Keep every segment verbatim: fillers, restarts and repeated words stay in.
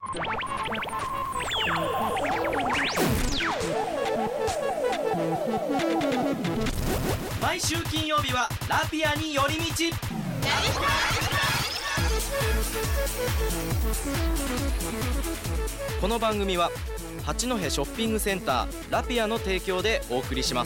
毎週金曜日はラピアに寄り道。この番組は八戸ショッピングセンターラピアの提供でお送りします。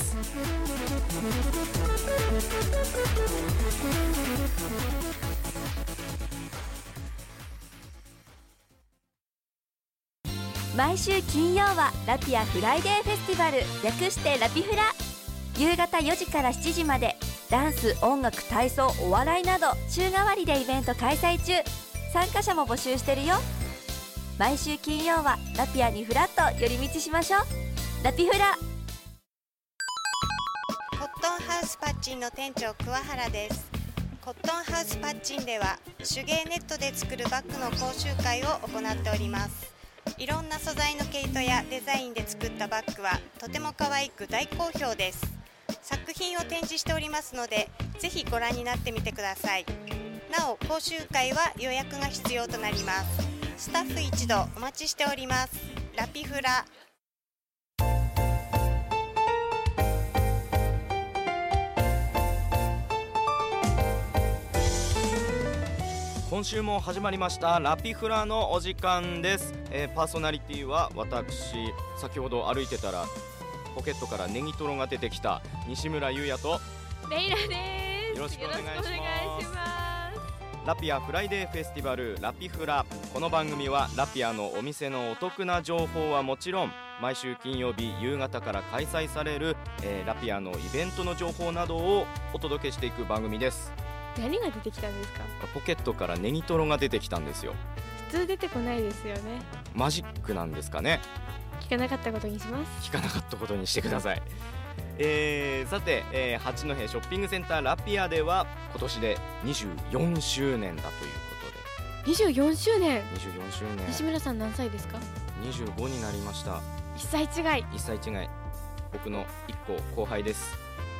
毎週金曜はラピアフライデーフェスティバル、略してラピフラ。夕方よじからしちじまでダンス、音楽、体操、お笑いなど週替わりでイベント開催中。参加者も募集してるよ。毎週金曜はラピアにフラッと寄り道しましょう。ラピフラ。 コットンハウスパッチンの店長桑原です。コットンハウスパッチンでは手芸ネットで作るバッグの講習会を行っております。いろんな素材の毛糸やデザインで作ったバッグはとても可愛く大好評です。作品を展示しておりますので、ぜひご覧になってみてください。なお講習会は予約が必要となります。スタッフ一同お待ちしております。ラピフラ。 今週も始まりましたラピフラのお時間です。えー、パーソナリティは私、先ほど歩いてたらポケットからネギトロが出てきた西村優也とレイラです。 よろしくお願いします。 よろしくお願いします。 ラピアフライデーフェスティバルラピフラ。この番組はラピアのお店のお得な情報はもちろん、毎週金曜日夕方から開催される、えー、ラピアのイベントの情報などをお届けしていく番組です。 何が出てきたんですか？ ポケットからネギトロが出てきたんですよ。 普通出てこないですよね。 マジックなんですかね。 聞かなかったことにします。 聞かなかったことにしてください。えー、さて、えー、八戸ショッピングセンターラピアでは今年でにじゅうよんしゅうねんだということで。 にじゅうよんしゅうねん。 にじゅうよんしゅうねん。 西村さん何歳ですか？ にじゅうごになりました。 いっさい違い。 いっさい違い。僕のいっこ後輩です。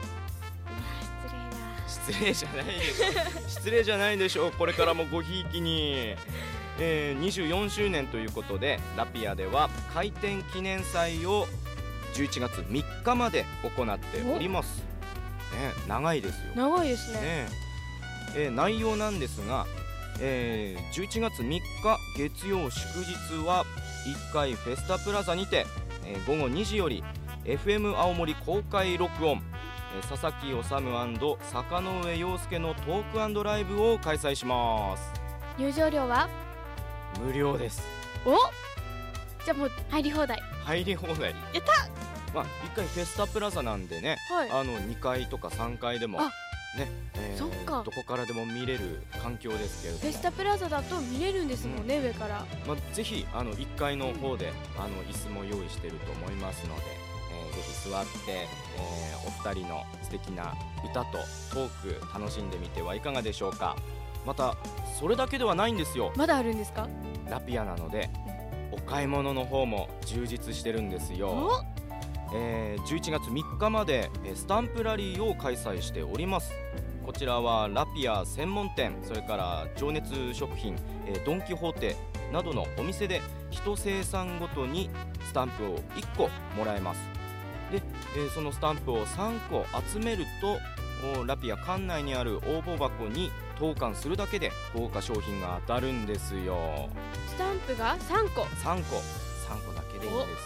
失礼じゃないでしょ。失礼じゃないでしょ。これからもごひいきに、えー、にじゅうよんしゅうねんということで、ラピアでは開店記念祭をじゅういちがつみっかまで行っております、ね、長いですよ。 長いですね。 ねえー、内容なんですが、えー、じゅういちがつみっか月曜祝日はいっかいフェスタプラザにて、えー、ごごにじより エフエム 青森公開録音、佐々木修坂上陽介のトーク&ライブを開催します。 入場料は無料です。 お、じゃあもう入り放題。 入り放題。 やった。 まあいっかいフェスタプラザなんでね、はい、あのにかいとかさんかいでもね、えー、そっか、どこからでも見れる環境ですけれども、 フェスタプラザだと見れるんですもんね、うん、上から。 まあ、ぜひあのいっかいの方で、うん、あの椅子も用意していると思いますので、えー、ぜひ座って、えー、お二人の素敵な歌とトーク楽しんでみてはいかがでしょうか。またそれだけではないんですよ。 まだあるんですか？ ラピアなので、うん、お買い物の方も充実してるんですよ。えー、じゅういちがつみっかまでスタンプラリーを開催しております。こちらはラピア専門店、それから情熱食品、えー、ドン・キホーテなどのお店で一生産ごとにスタンプをいっこもらえます。で、えー、そのスタンプをさんこ集めると、ラピア館内にある応募箱に投函するだけで豪華商品が当たるんですよ。 スタンプがさんこ。 さんこさんこだけでいいんです。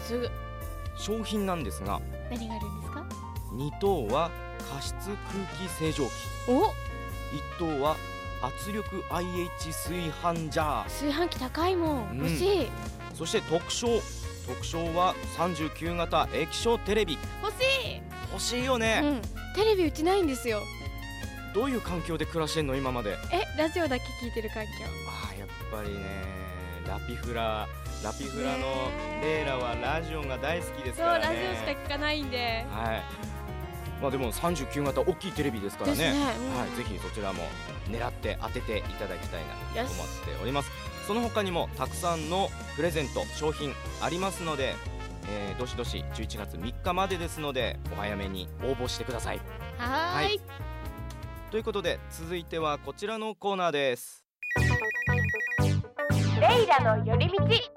すぐ。 商品なんですが、 何があるんですか？ にとうは加湿空気清浄機、 お、いっとうは圧力 アイエイチ 炊飯ジャー。 炊飯器高いもん、うん、欲しい。 そして特賞特賞はさんじゅうきゅうがた液晶テレビ。 欲しい。 欲しいよね、 うん、テレビうちないんですよ。 どういう環境で暮らしてんの今まで？ え、ラジオだけ聞いてる環境。 ああ、やっぱりね、ラピフララピフラのレイラはラジオが大好きですからね。 そう、ラジオしか聞かないんで、 はい。まあ、でもさんじゅうきゅうがた大きいテレビですからね、 ですね、うん、 はい、ぜひそちらも狙って当てていただきたいなと思っております。その他にもたくさんのプレゼント商品ありますので、えー、どしどしじゅういちがつみっかまでですのでお早めに応募してください。 はーい、はい、 ということで続いてはこちらのコーナーです。 レイラの寄り道。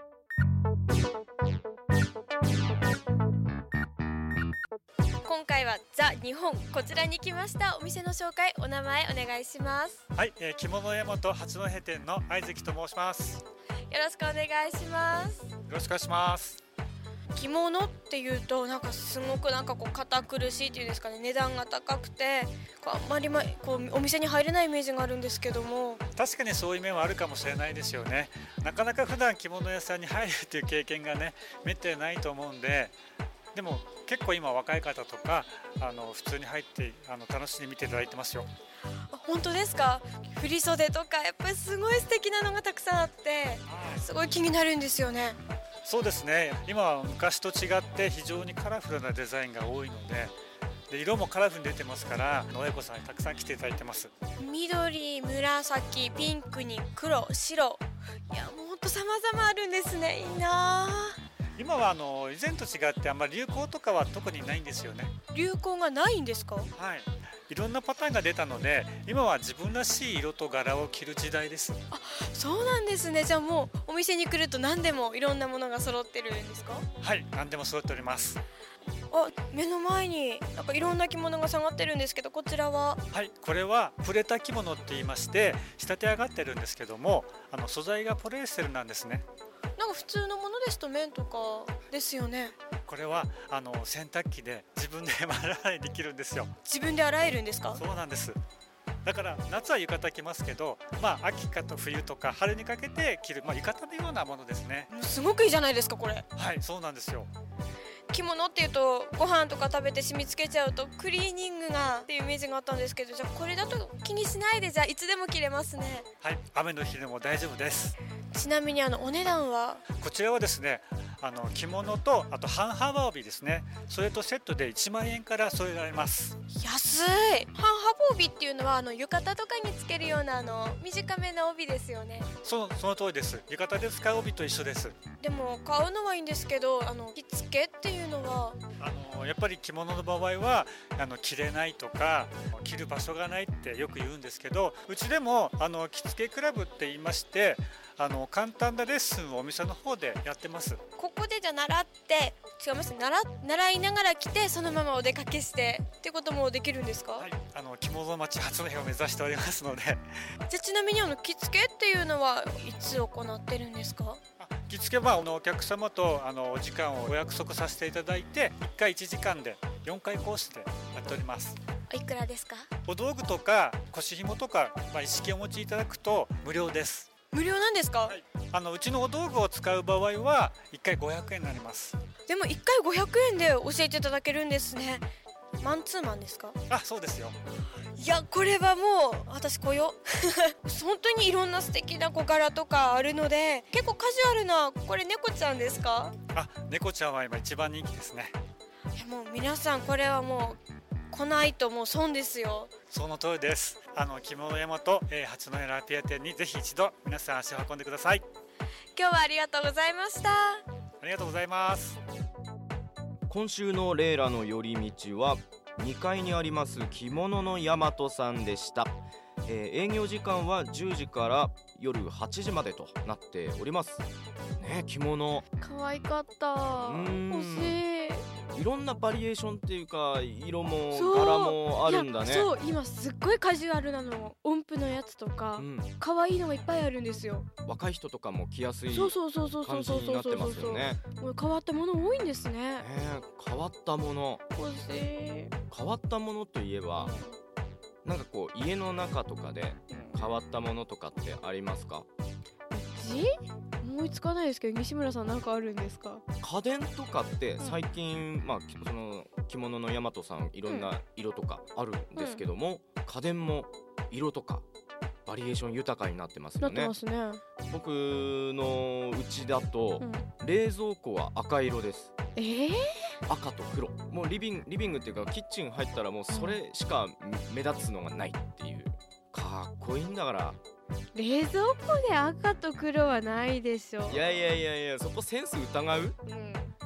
今回はザ・日本、こちらに来ました。お店の紹介、お名前お願いします。 はい、えー、着物大和八戸店の愛月と申します。 よろしくお願いします。 よろしくお願いします。 着物っていうとなんかすごくなんかこう堅苦しいっていうんですかね、値段が高くてこうあんまり、ま、こうお店に入れないイメージがあるんですけども。 確かにそういう面はあるかもしれないですよね。なかなか普段着物屋さんに入るっていう経験がねめったにないと思うんで、でも結構今若い方とかあの普通に入ってあの楽しんで見ていただいてますよ。 あ、本当ですか。振り袖とかやっぱりすごい素敵なのがたくさんあってすごい気になるんですよね。 そうですね、今は昔と違って非常にカラフルなデザインが多いので、で色もカラフルに出てますから親子さんにたくさん来ていただいてます。 緑、紫、ピンクに黒、白、いやもうほんと様々あるんですね。いいな。 今はあの以前と違ってあんまり流行とかは特にないんですよね。 流行がないんですか。 はい、いろんなパターンが出たので今は自分らしい色と柄を着る時代です。 あ、そうなんですね。じゃあもうお店に来ると何でもいろんなものが揃ってるんですか。 はい、何でも揃っております。 あ、目の前になんかいろんな着物が下がってるんですけど、こちらは。 はい、これはプレタ着物って言いまして仕立て上がってるんですけども、あの素材がポリエステルなんですね。 なんか普通のものですと綿とかですよね。 これはあの洗濯機で自分で洗いできるんですよ。 自分で洗えるんですか。 そうなんです。だから夏は浴衣着ますけど、まあ、秋かと冬とか春にかけて着る、まあ、浴衣のようなものですね。 すごくいいじゃないですかこれ。 はい、そうなんですよ。 着物っていうとご飯とか食べて染み付けちゃうとクリーニングがっていうイメージがあったんですけど、じゃあこれだと気にしないでじゃあいつでも着れますね。 はい、雨の日でも大丈夫です。 ちなみにあのお値段は。 こちらはですね、あの着物とあと半幅帯ですね、それとセットでいちまんえんから添えられます。 安い。半幅帯っていうのはあの浴衣とかにつけるようなあの短めの帯ですよね。 そ, その通りです。浴衣で使う帯と一緒です。 でも買うのはいいんですけど、あの着付けっていうのはあのやっぱり着物の場合はあの着れないとか着る場所がないってよく言うんですけど、うちでもあの着付けクラブって言いまして、あの簡単なレッスンをお店の方でやってます。 ここでじゃあ習って違います、習, 習いながら来てそのままお出かけしてってこともできるんですか。 はい、あの着物町八戸を目指しておりますので。じゃあちなみにあの着付けっていうのはいつ行ってるんですか。 着付けはあのお客様とあのお時間をお約束させていただいていっかいいちじかんでよんかいコースでやっております。 いくらですか。 お道具とか腰紐とか、まあ、一式お持ちいただくと無料です。 無料なんですか。 はい、あのうちのお道具を使う場合はいっかいごひゃくえんになります。 でもいっかいごひゃくえんで教えていただけるんですね。マンツーマンですか。 あ、そうですよ。 いやこれはもう私来よう本当にいろんな素敵な小柄とかあるので結構カジュアルな。これ猫ちゃんですか。 あ、猫ちゃんは今一番人気ですね。 いやもう皆さんこれはもう来ないともう損ですよ。 その通りです。あの着物大和、えー、八戸ラピア店にぜひ一度皆さん足を運んでください。 今日はありがとうございました。 ありがとうございます。 今週のレイラの寄り道はにかいにあります着物の大和さんでした。えー、営業時間はじゅうじから夜はちじまでとなっておりますね。着物可愛かった。欲しい。 いろんなバリエーションっていうか色もそう柄もあるんだね。 そう今すっごいカジュアルなの音符のやつとか、うん、可愛いのがいっぱいあるんですよ。 若い人とかも着やすいそうそうそうそうそうそうそうそうそう。変わったもの多いんですね。 ね、変わったもの欲しい。 変わったものといえばなんかこう家の中とかで変わったものとかってありますか。 うち思いつかないですけど西村さんなんかあるんですか。 家電とかって最近、うん、まあその着物の大和さんいろんな色とかあるんですけども、うん、家電も色とかバリエーション豊かになってますよね。 なってますね。 僕のうちだと、うん、冷蔵庫は赤色です。 えー、 赤と黒。もうリビングリビングっていうかキッチン入ったらもうそれしか目立つのがないっていう、かっこいいんだから。 冷蔵庫で赤と黒はないでしょ。 いやいやいやいや、そこセンス疑う、うん、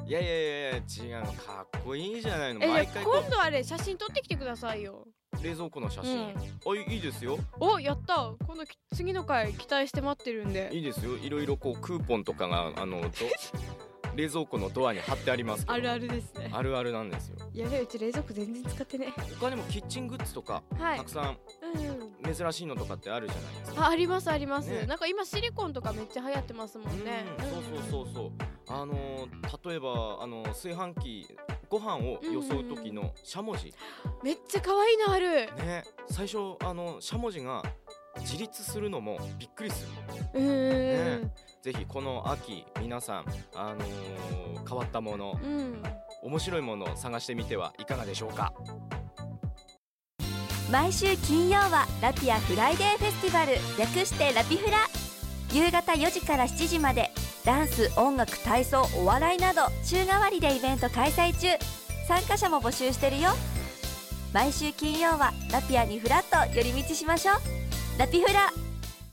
いやいやいや違う、かっこいいじゃないの。 毎回今度あれ写真撮ってきてくださいよ。 冷蔵庫の写真、うん、あいいですよ。 お、やった。今度次の回期待して待ってるんで。 いいですよ。いろいろこうクーポンとかがあの冷蔵庫のドアに貼ってありますけど。 あるあるですね。 あるあるなんですよ。 やべえ、うち冷蔵庫全然使ってね。 他にもキッチングッズとか、はい、たくさん、うん、珍しいのとかってあるじゃないですか。 あ、ありますあります、ね、なんか今シリコンとかめっちゃ流行ってますもんね。 うん、そうそうそうそう。あのー、例えばあの炊飯器ご飯をよそう時のしゃもじ、 うん、めっちゃ可愛いのあるね。最初あのしゃもじが自立するのもびっくりする。 うん、 ね、ぜひこの秋皆さん、あのー、変わったもの、うん、面白いものを探してみてはいかがでしょうか。 毎週金曜はラピアフライデーフェスティバル、略してラピフラ。夕方よじからしちじまでダンス、音楽、体操、お笑いなど週替わりでイベント開催中。参加者も募集してるよ。毎週金曜はラピアにフラッと寄り道しましょう。ラピフラ。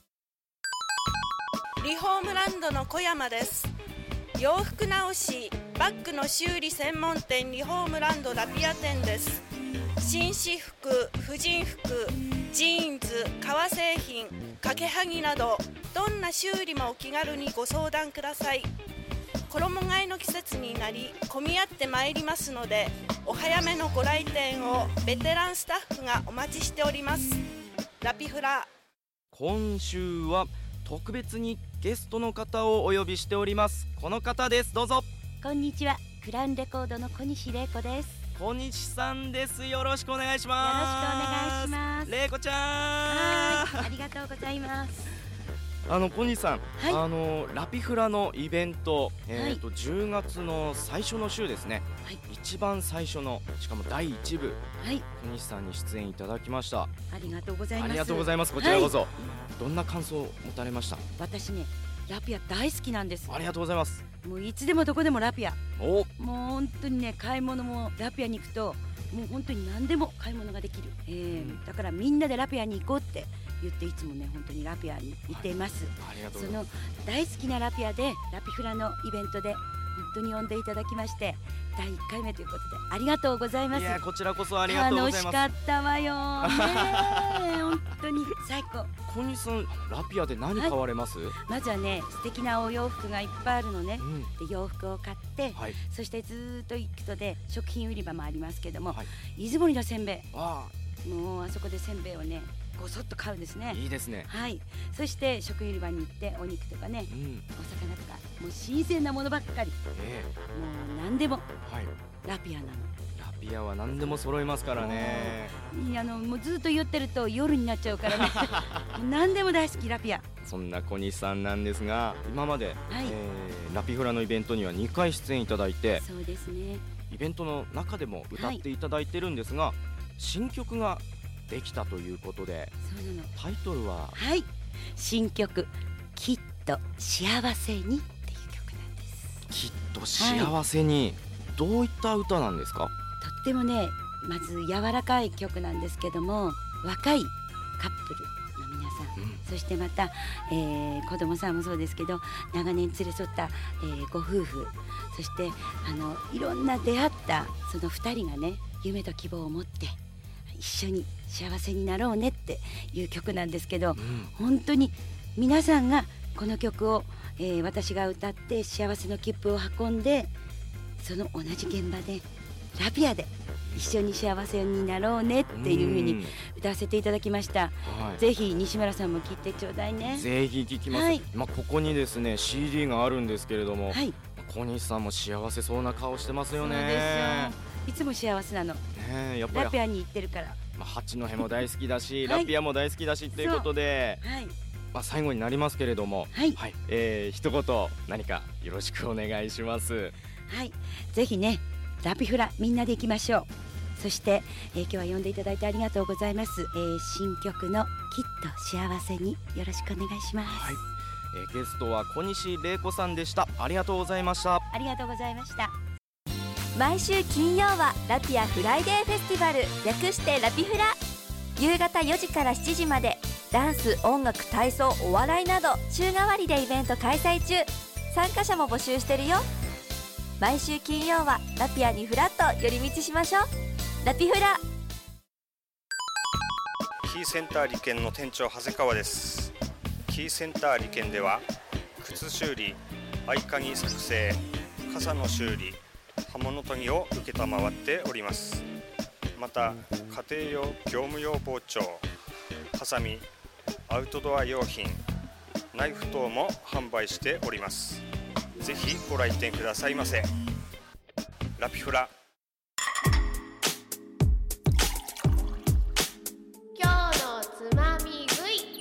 リフォームランドの小山です。洋服直し、バッグの修理専門店リフォームランドラピア店です。紳士服、婦人服、ジーンズ、革製品、掛けはぎなどどんな修理もお気軽にご相談ください。衣替えの季節になり混み合ってまいりますので、お早めのご来店をベテランスタッフがお待ちしております。ラピフラ。 今週は特別にゲストの方をお呼びしております。この方です。どうぞ。 こんにちは。クラウンレコードの小西玲子です。 小西さんです。よろしくお願いします。 よろしくお願いします。 玲子ちゃん。 はい、ありがとうございます。 あの小西さん、 はい、 あのラピフラのイベント、えーとはい、じゅうがつの最初の週ですね、はい、一番最初の、しかもだいいち部、はい、小西さんに出演いただきました。 ありがとうございます。 ありがとうございます。こちらこそ、はい、どんな感想を持たれました？ 私ね、ラピア大好きなんです。 ありがとうございます。 もういつでもどこでもラピア。 お、 もう本当にね、買い物もラピアに行くともう本当に何でも買い物ができる、えーうん、だからみんなでラピアに行こうって言っていつもね、本当にラピアに行っています、 はい、ありがとうございます。 その大好きなラピアでラピフラのイベントで本当に呼んでいただきまして、だいいっかいめということでありがとうございます。 いや、こちらこそありがとうございます。 楽しかったわよね本当に最高。 小西さん、ラピアで何買われます？はい、 まずはね、素敵なお洋服がいっぱいあるのね、うん、で洋服を買って、はい、そしてずっと行くとで食品売り場もありますけども、はい、出雲のせんべい、あもうあそこでせんべいをねごそっと買うんですね。 いいですね。 はい。そして食品売り場に行ってお肉とかね、うん、お魚とかもう新鮮なものばっかり、えー、もう何でも、はい、ラピアなの。 ラピアは何でも揃いますからね。 いや、あのもうずっと言ってると夜になっちゃうからね何でも大好きラピア。 そんな小西さんなんですが、今まで、はい、えー、ラピフラのイベントにはにかい出演いただいて、 そうですね、 イベントの中でも歌っていただいてるんですが、はい、新曲ができたということで、 そうなの。 タイトルは、 はい、新曲きっと幸せにっていう曲なんです。 きっと幸せに、はい、どういった歌なんですか？ とってもね、まず柔らかい曲なんですけども、若いカップルの皆さん、うん、そしてまた、えー、子供さんもそうですけど、長年連れ添った、えー、ご夫婦、そしてあのいろんな出会ったそのふたりがね、夢と希望を持って一緒に幸せになろうねっていう曲なんですけど、うん、本当に皆さんがこの曲を、えー、私が歌って幸せの切符を運んで、その同じ現場でラピアで一緒に幸せになろうねっていう風に歌わせていただきました、はい、ぜひ西村さんも聴いてちょうだいね。 ぜひ聴きます、はい、まあ、ここにですね シーディー があるんですけれども、はい、小西さんも幸せそうな顔してますよね。 そうですよ、いつも幸せなの、ね、やっぱりラピアに行ってるから、 まあ、八戸も大好きだし、はい、ラピアも大好きだしっていうことで、はい、まあ、最後になりますけれども、はいはい、えー、一言何かよろしくお願いします。 はい、ぜひねラピフラみんなで行きましょう。そして、えー、今日は呼んでいただいてありがとうございます、えー、新曲のきっと幸せによろしくお願いします。 はい、えー、ゲストは小西玲子さんでした。ありがとうございました。 ありがとうございました。 毎週金曜はラピアフライデーフェスティバル、略してラピフラ。夕方よじからしちじまでダンス、音楽、体操、お笑いなど週替わりでイベント開催中。参加者も募集してるよ。毎週金曜はラピアにフラッと寄り道しましょう。ラピフラ。 キーセンター利権の店長長谷川です。キーセンター利権では靴修理、合鍵作成、傘の修理、刃物研ぎを受けたまわっております。また家庭用業務用包丁、ハサミ、アウトドア用品、ナイフ等も販売しております。ぜひご来店くださいませ。ラピフラ。 今日のつまみ食い。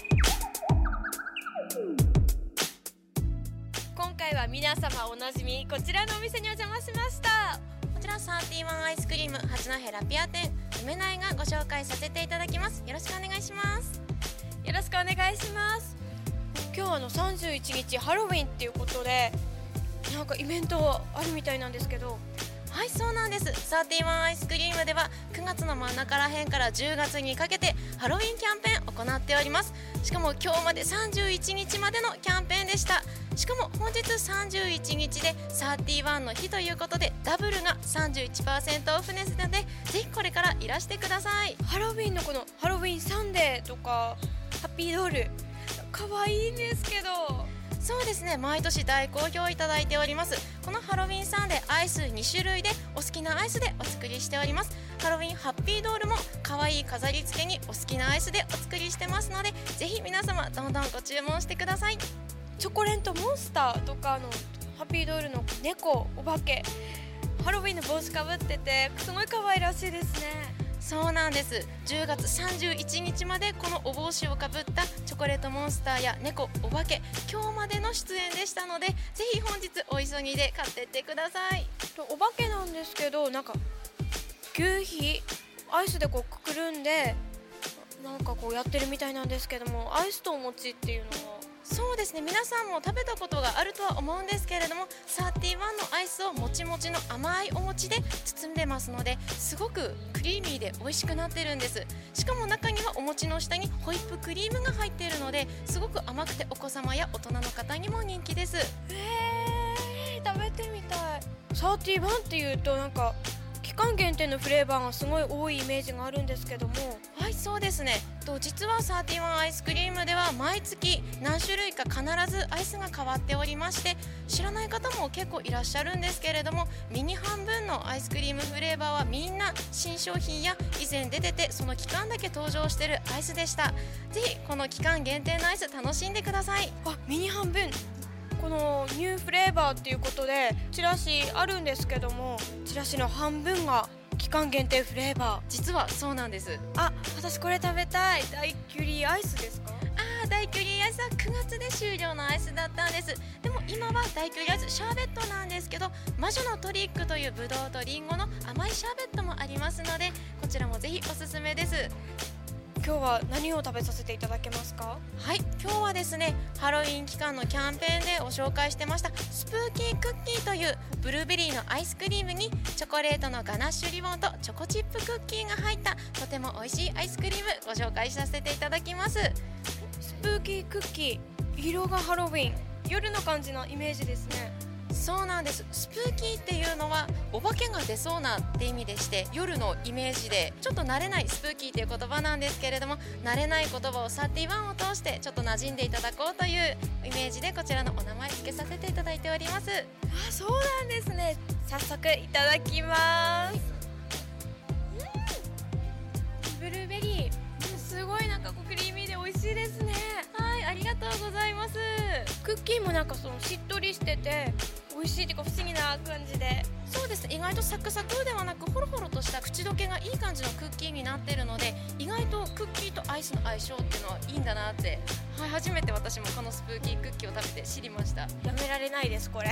今回は皆様おなじみこちらのお店にお邪魔しました。 こちらサーティワンアイスクリーム八戸ラピア店梅内がご紹介させていただきます。よろしくお願いします。 よろしくお願いします。今日あのさんじゅういちにちハロウィンっていうことでなんかイベントあるみたいなんですけど。 はい、そうなんです。サーティワンアイスクリームではくがつの真ん中らへんからじゅうがつにかけてハロウィンキャンペーンを行っております。しかも今日までさんじゅういちにちまでのキャンペーンでした。しかも本日さんじゅういちにちでサーティワンの日ということでダブルが さんじゅういちパーセント オフですので、ぜひこれからいらしてください。 ハロウィンのこのハロウィンサンデーとかハッピードールかわいいんですけど。 そうですね、毎年大好評いただいております。このハロウィンサンデーアイスにしゅるいでお好きなアイスでお作りしております。ハロウィンハッピードールも可愛い飾り付けにお好きなアイスでお作りしてますので、ぜひ皆様どんどんご注文してください。 チョコレントモンスターとかあのハッピードールの猫、お化け、ハロウィンの帽子かぶっててすごい可愛らしいですね。 そうなんです。じゅうがつさんじゅういちにちまでこのお帽子をかぶったチョコレートモンスターや猫、お化け、今日までの出演でしたので、ぜひ本日お急ぎで買ってってください。 お化けなんですけど、なんか牛皮アイスでこうくくるんでなんかこうやってるみたいなんですけども、アイスとお餅っていうのは。 そうですね、皆さんも食べたことがあるとは思うんですけれども、サーティワンのアイスをもちもちの甘いお餅で包んでますので、すごくクリーミーで美味しくなってるんです。しかも中にはお餅の下にホイップクリームが入っているので、すごく甘くてお子様や大人の方にも人気です。 えー、食べてみたい。サーティワンっていうとなんか期間限定のフレーバーがすごい多いイメージがあるんですけども。 はい、そうですね。と実はサーティワンアイスクリームでは毎月何種類か必ずアイスが変わっておりまして、知らない方も結構いらっしゃるんですけれども、ミニ半分のアイスクリームフレーバーはみんな新商品や以前出ててその期間だけ登場してるアイスでした。ぜひこの期間限定のアイス楽しんでください。 あ、ミニ半分、このニューフレーバーっていうことでチラシあるんですけども、チラシの半分が期間限定フレーバー。 実はそうなんです。 あ、私これ食べたい。大キュリーアイスですか？ あー、大キュリーアイスはくがつで終了のアイスだったんです。でも今は大キュリーアイスシャーベットなんですけど、魔女のトリックというブドウとリンゴの甘いシャーベットもありますので、こちらもぜひおすすめです。 今日は何を食べさせていただけますか？ はい、今日はですね、ハロウィン期間のキャンペーンでご紹介してましたスプーキークッキーというブルーベリーのアイスクリームにチョコレートのガナッシュリボンとチョコチップクッキーが入ったとても美味しいアイスクリームご紹介させていただきます。 スプーキークッキー、色がハロウィン、夜の感じのイメージですね。 そうなんです。スプーキーっていうのはお化けが出そうなって意味でして、夜のイメージでちょっと慣れないスプーキーという言葉なんですけれども、慣れない言葉をサーティワンを通してちょっと馴染んでいただこうというイメージでこちらのお名前付けさせていただいております。 あ、そうなんですね。早速いただきます。うん、ブルーベリーすごいなんかこうクリーミーで美味しいですね。 はい、ありがとうございます。 クッキーもなんかそのしっとりしてて美味しいっていうか不思議な感じで。 そうですね、意外とサクサクではなくホロホロとした口どけがいい感じのクッキーになっているので、意外とクッキーとアイスの相性っていうのはいいんだなって、はい、初めて私もこのスプーキークッキーを食べて知りました。 やめられないですこれ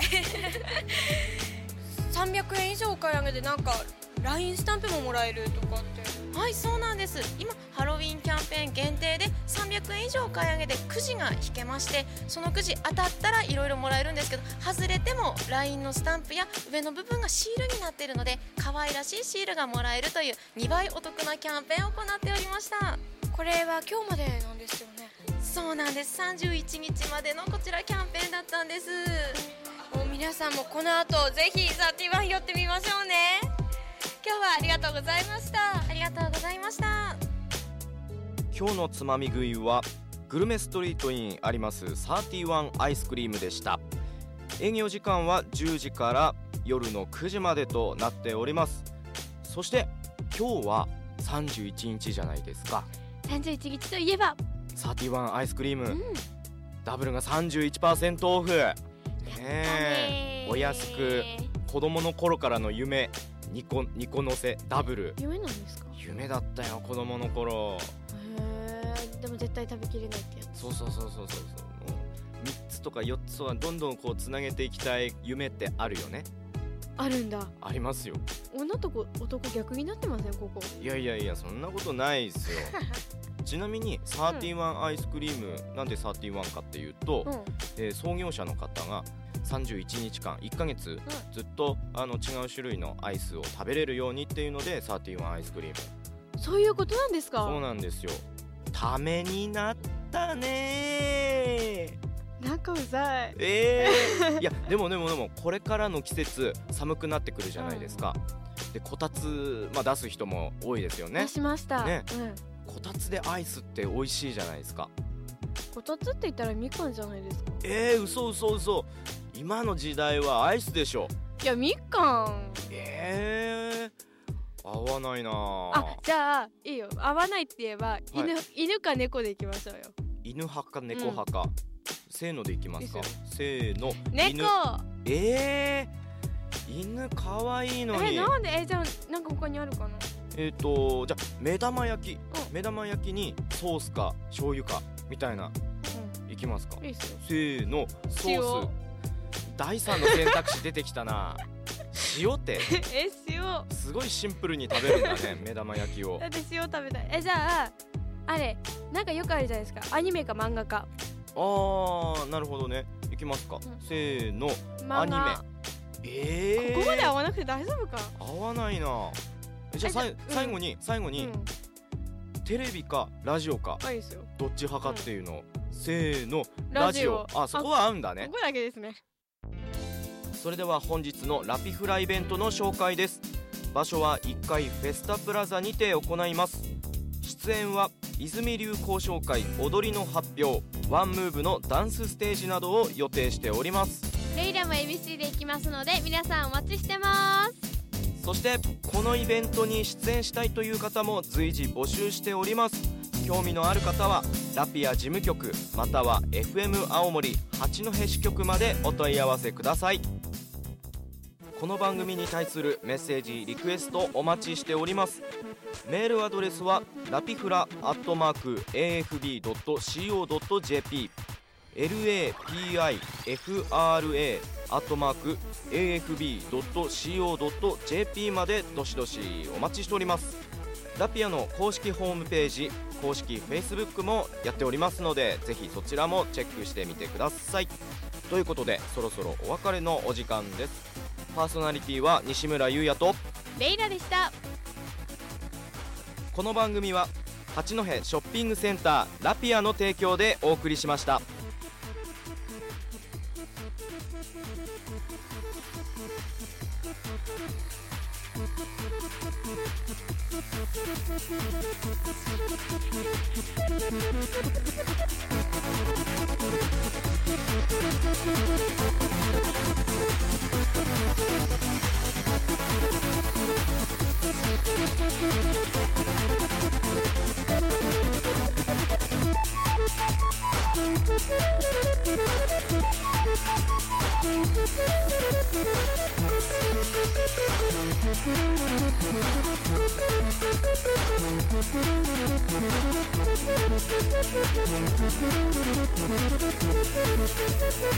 さんびゃくえん以上お買い上げでなんか ライン スタンプももらえるとかって。 はい、そうなんです。今ハロウィンキャンペーン限定でさんびゃくえん以上お買い上げでくじが引けまして、そのくじ当たったらいろいろもらえるんですけど、外れても ライン のスタンプや上の部分がシールになっているので、可愛らしいシールがもらえるというにばいお得なキャンペーンを行っておりました。 これは今日までなんですよね。 そうなんです。さんじゅういちにちまでのこちらキャンペーンだったんです。 もう皆さんもこの後ぜひサーティワン寄ってみましょうね。今日はありがとうございました。 ありがとうございました。 今日のつまみ食いはグルメストリートにありますサーティワンアイスクリームでした。営業時間はじゅうじから夜のくじまでとなっております。そして今日はさんじゅういちにちじゃないですか。 さんじゅういちにちといえばサーティワンアイスクリーム、 うん、 ダブルが さんじゅういちパーセント オフ、ねえ、お安く子供の頃からの夢にこにこのせダブル。 夢なんですか？ 夢だったよ子供の頃。 へー、でも絶対食べきれないってやつ。 そうそうそうそうそうそう。もうみっつとかよっつはどんどんこうつなげていきたい夢ってあるよね。 あるんだ。 ありますよ。 女とこ男逆になってませんここ？ いやいやいや、そんなことないですよちなみにサーティワンアイスクリーム、うん、なんでサーティワンかっていうと、うん、えー、創業者の方がさんじゅういちにちかんいっかげつ、うん、ずっとあの違う種類のアイスを食べれるようにっていうのでサーティワンアイスクリーム。 そういうことなんですか？ そうなんですよ。ためになったねー。 なんかうざい。 えー、いやでもでもでもこれからの季節寒くなってくるじゃないですか、うん、でこたつ、まあ、出す人も多いですよね。 出しました、 ね、 うん、 こたつでアイスって美味しいじゃないですか。 こたつって言ったらみかんじゃないですか？ えー、嘘嘘嘘。今の時代はアイスでしょ。 いやみかん。 えー、合わないなあ。じゃあいいよ、合わないって言えば、はい、犬, 犬か猫でいきましょうよ。 犬派か猫派か、うん、せーのでいきますか。 いいせーの、 猫。 えー、犬かわいいのに。 えなんで？えじゃあなんか他にあるかな。 えーとじゃあ目玉焼き、うん、目玉焼きにソースか醤油かみたいな、うん、いきますか。 いいっすよ。 せーの、ソース。第三の選択肢出てきたな塩ってえ塩すごいシンプルに食べるんだね目玉焼きを。 だって塩食べたい。えじゃああれなんかよくあるじゃないですか、アニメか漫画か。 あーなるほどね。いきますか、うん、せーの、アニメ。えー、 ここまで合わなくて大丈夫か？ 合わないな。じゃあさい、うん、最後に最後に、うん、テレビかラジオか、 いいですよ、 どっち派かっていうの、うん、せーの、ラジオ。あ、そこは合うんだね。 ここだけですね。 それでは本日のラピフライベントの紹介です。場所はいっかいフェスタプラザにて行います。出演は泉流交渉会踊りの発表、ワンムーブのダンスステージなどを予定しております。 レイラも エムシー で行きますので皆さんお待ちしてます。 そしてこのイベントに出演したいという方も随時募集しております。興味のある方はラピア事務局または エフエム 青森八戸支局までお問い合わせください。この番組に対するメッセージリクエストお待ちしております。メールアドレスはラピフラアットマーク エーエフビードットシーオードットジェーピー エルエーピーアイエフアールエー アットマーク エーエフビードットシーオードットジェーピー までどしどしお待ちしております。ラピアの公式ホームページ、公式 Facebook もやっておりますのでぜひそちらもチェックしてみてください。ということでそろそろお別れのお時間です。パーソナリティは西村優也とレイラでした。 この番組は八戸ショッピングセンターラピアの提供でお送りしました。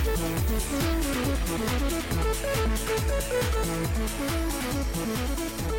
Thank you.